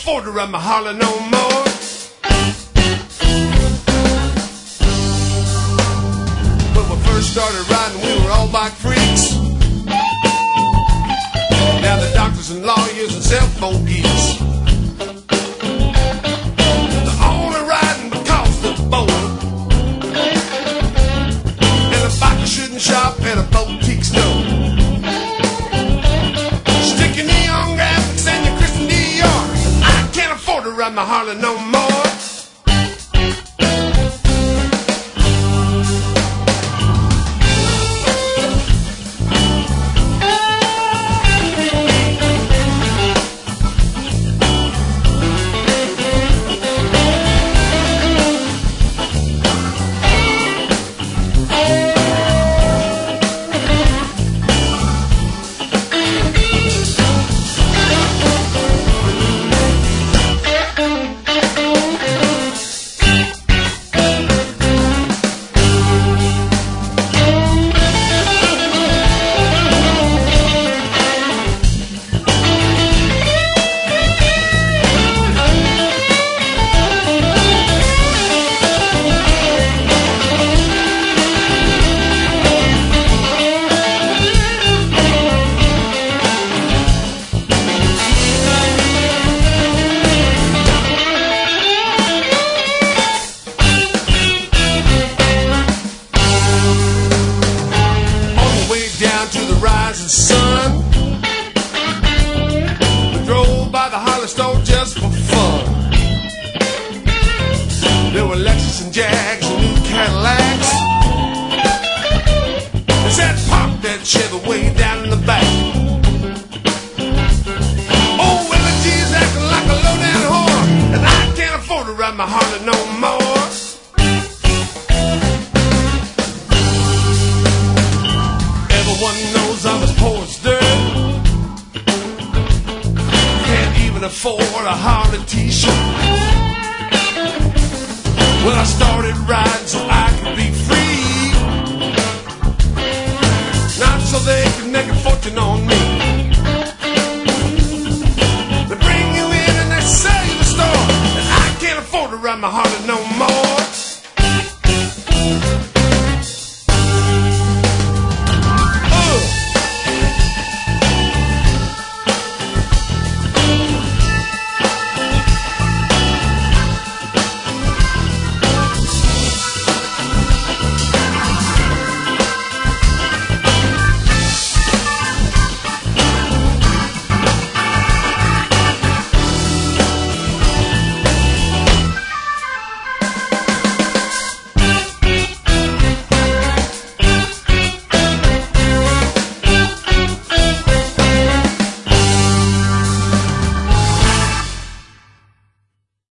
afford to ride my Harley no more. When we first started riding, we were all bike freaks. Now the doctors and lawyers and cell phone geeks. They're only riding because they're bored. And a biker shouldn't shop at a boutique store. Stick your neon graphics and your Christian Dior. I can't afford to ride my Harley no more. To the rising sun, we drove by the Harley store just for fun. There were Lexus and Jags and new Cadillacs. They said park that Chevy way down in the back. Oh, Willie G's acting like a low-down whore, and I can't afford to ride my Harley no more. Everyone knows I'm as poor as dirt. Can't even afford a Harley t-shirt. Well, I started riding so I could be free, not so they could make a fortune on me.